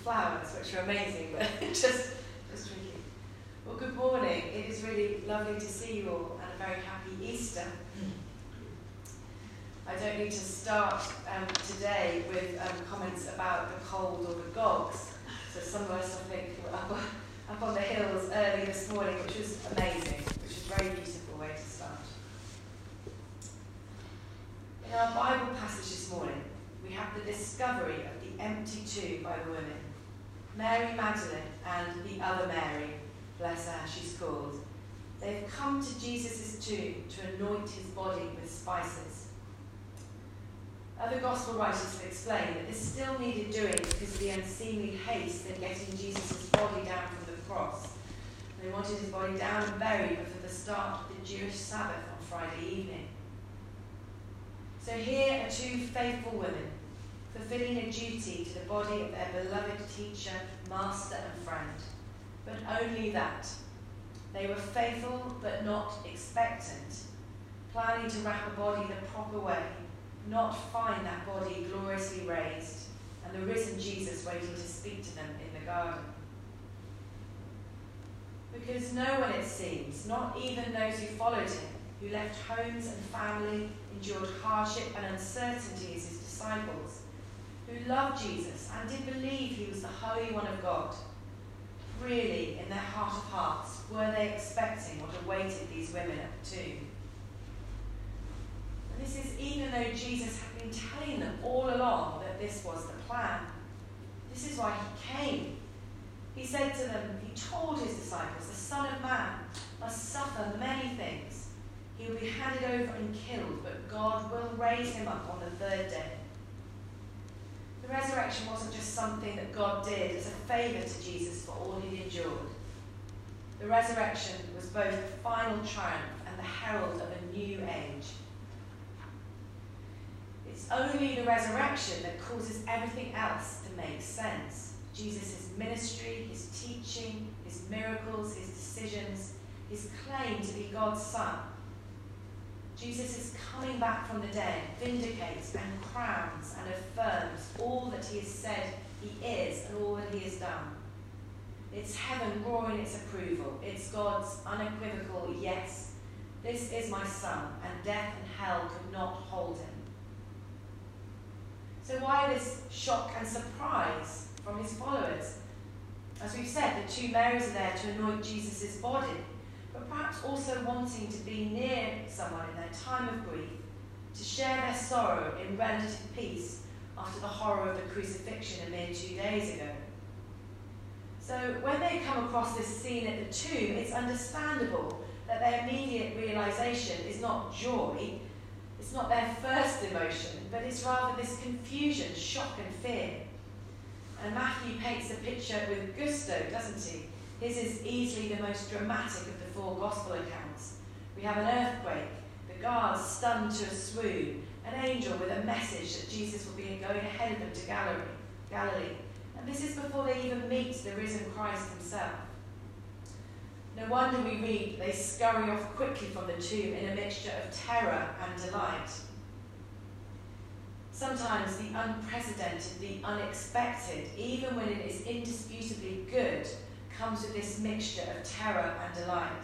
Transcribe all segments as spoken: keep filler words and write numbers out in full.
flowers, which are amazing, but just, just tricky. Well, good morning. It is really lovely to see you all, and a very happy Easter. I don't need to start um, today with um, comments about the cold or the gogs. So some of us, I think, were up, up on the hills early this morning, which was amazing, which was a very beautiful way to start. In our Bible passage this morning, we have the discovery of the empty tomb by the women. Mary Magdalene and the other Mary, bless her, she's called. They've come to Jesus' tomb to anoint his body with spices. Other gospel writers have explained that this still needed doing because of the unseemly haste in getting Jesus' body down from the cross. They wanted his body down and buried before the start of the Jewish Sabbath on Friday evening. So here are two faithful women, fulfilling a duty to the body of their beloved teacher, master and friend. But only that. They were faithful but not expectant, planning to wrap a body the proper way, not find that body gloriously raised, and the risen Jesus waiting to speak to them in the garden. Because no one, it seems, not even those who followed him, who left homes and family, endured hardship and uncertainty as his disciples, who loved Jesus and did believe he was the Holy One of God, really, in their heart of hearts, were they expecting what awaited these women at the tomb? And this is even though Jesus had been telling them all along that this was the plan. This is why he came. He said to them, he told his disciples, the Son of Man must suffer many things. He will be handed over and killed, but God will raise him up on the third day. The resurrection wasn't just something that God did as a favour to Jesus for all he endured. The resurrection was both the final triumph and the herald of a new age. It's only the resurrection that causes everything else to make sense. Jesus' ministry, his teaching, his miracles, his decisions, his claim to be God's Son. Jesus' coming back from the dead vindicates and crowns and affirms all that he has said he is and all that he has done. It's heaven roaring its approval. It's God's unequivocal yes. This is my Son, and death and hell could not hold him. So why this shock and surprise from his followers? As we've said, the two Marys are there to anoint Jesus' body, but perhaps also wanting to be near someone in their time of grief, to share their sorrow in relative peace after the horror of the crucifixion a mere two days ago. So when they come across this scene at the tomb, it's understandable that their immediate realization is not joy. It's not their first emotion, but it's rather this confusion, shock and fear. And Matthew paints the picture with gusto, doesn't he? His is easily the most dramatic of the four gospel accounts. We have an earthquake, the guards stunned to a swoon, an angel with a message that Jesus will be going ahead of them to Galilee. Galilee. And this is before they even meet the risen Christ himself. No wonder we read they scurry off quickly from the tomb in a mixture of terror and delight. Sometimes the unprecedented, the unexpected, even when it is indisputably good, comes with this mixture of terror and delight.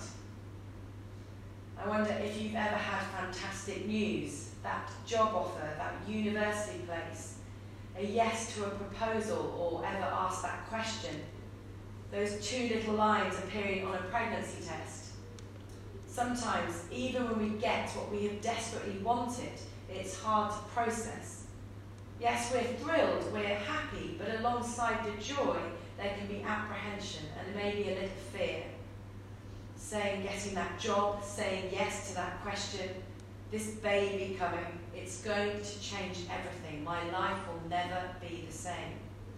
I wonder if you've ever had fantastic news, that job offer, that university place, a yes to a proposal, or ever asked that question. Those two little lines appearing on a pregnancy test. Sometimes, even when we get what we have desperately wanted, it's hard to process. Yes, we're thrilled, we're happy, but alongside the joy, there can be apprehension and maybe a little fear. Saying, getting that job, saying yes to that question, this baby coming, it's going to change everything. My life will never be the same.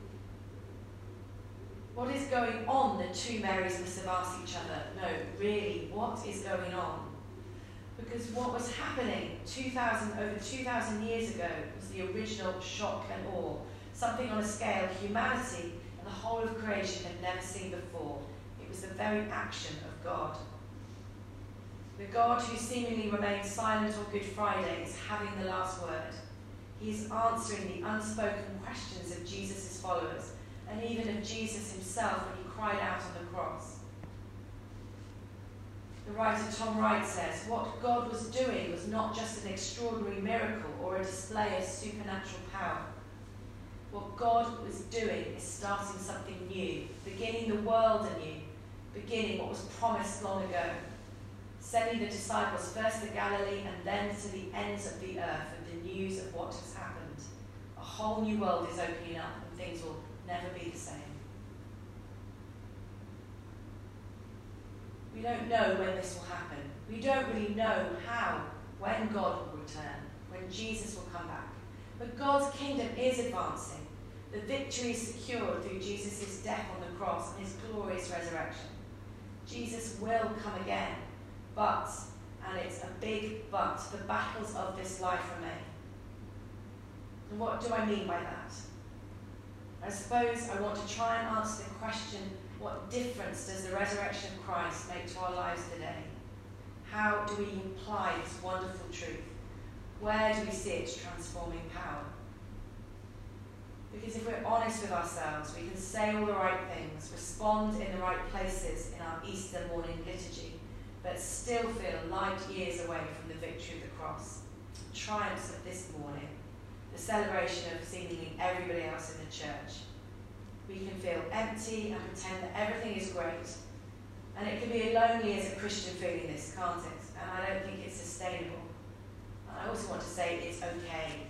What is going on? The two Marys must have asked each other. No, really, what is going on? Because what was happening two thousand, over two thousand years ago was the original shock and awe, something on a scale humanity and the whole of creation had never seen before. It was the very action of God. The God who seemingly remained silent on Good Friday is having the last word. He is answering the unspoken questions of Jesus' followers and even of Jesus himself when he cried out on the cross. The writer Tom Wright says, what God was doing was not just an extraordinary miracle or a display of supernatural power. What God was doing is starting something new, beginning the world anew, beginning what was promised long ago, sending the disciples first to Galilee and then to the ends of the earth with the news of what has happened. A whole new world is opening up and things will never be the same. We don't know when this will happen. We don't really know how, when God will return, when Jesus will come back. But God's kingdom is advancing. The victory is secured through Jesus' death on the cross and his glorious resurrection. Jesus will come again, but, and it's a big but, the battles of this life remain. And what do I mean by that? I suppose I want to try and answer the question, what difference does the resurrection of Christ make to our lives today? How do we apply this wonderful truth? Where do we see its transforming power? Because if we're honest with ourselves, we can say all the right things, respond in the right places in our Easter morning liturgy, but still feel light years away from the victory of the cross, the triumphs of this morning, the celebration of seemingly everybody else in the church. We can feel empty and pretend that everything is great. And it can be lonely as a Christian feeling this, can't it? And I don't think it's sustainable. And I also want to say it's okay.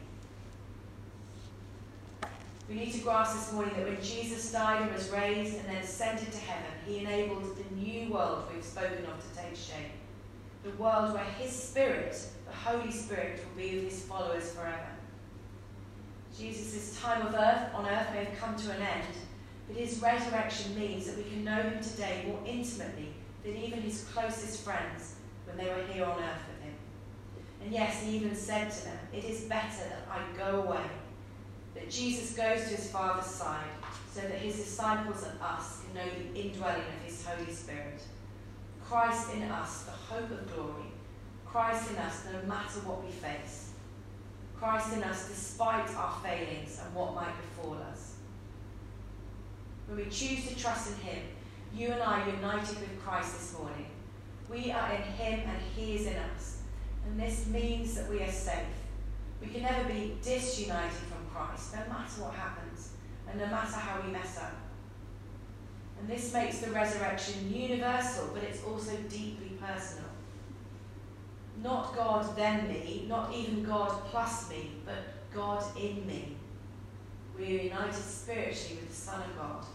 We need to grasp this morning that when Jesus died and was raised and then ascended to heaven, he enabled the new world we've spoken of to take shape. The world where his Spirit, the Holy Spirit, will be with his followers forever. Jesus' time of earth on earth may have come to an end, but his resurrection means that we can know him today more intimately than even his closest friends when they were here on earth with him. And yes, he even said to them, it is better that I go away, that Jesus goes to his Father's side, so that his disciples and us can know the indwelling of his Holy Spirit. Christ in us, the hope of glory. Christ in us, no matter what we face. Christ in us despite our failings and what might befall us. When we choose to trust in him, you and I are united with Christ this morning. We are in him and he is in us. And this means that we are safe. We can never be disunited from Christ, no matter what happens, and no matter how we mess up. And this makes the resurrection universal, but it's also deeply personal. Not God then me, not even God plus me, but God in me. We are united spiritually with the Son of God.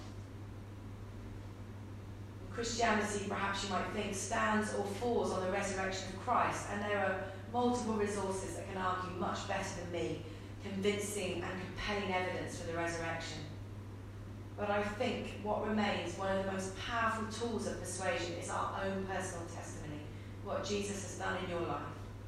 Christianity, perhaps you might think, stands or falls on the resurrection of Christ, and there are multiple resources that can argue much better than me, convincing and compelling evidence for the resurrection. But I think what remains, one of the most powerful tools of persuasion, is our own personal testimony, what Jesus has done in your life.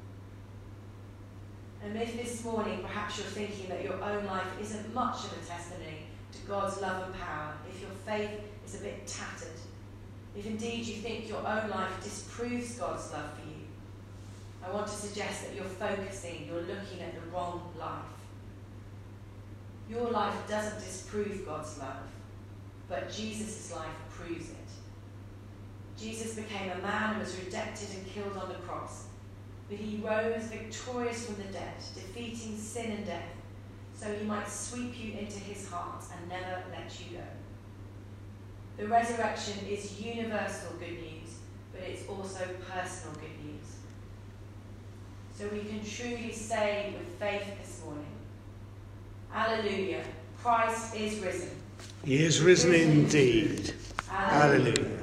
And if this morning perhaps you're thinking that your own life isn't much of a testimony to God's love and power, if your faith is a bit tattered, if indeed you think your own life disproves God's love for you, I want to suggest that you're focusing, you're looking at the wrong life. Your life doesn't disprove God's love, but Jesus' life proves it. Jesus became a man and was rejected and killed on the cross, but he rose victorious from the dead, defeating sin and death, so he might sweep you into his heart and never let you go. The resurrection is universal good news, but it's also personal good news. So we can truly say with faith this morning, Alleluia, Christ is risen. He is risen indeed. Alleluia.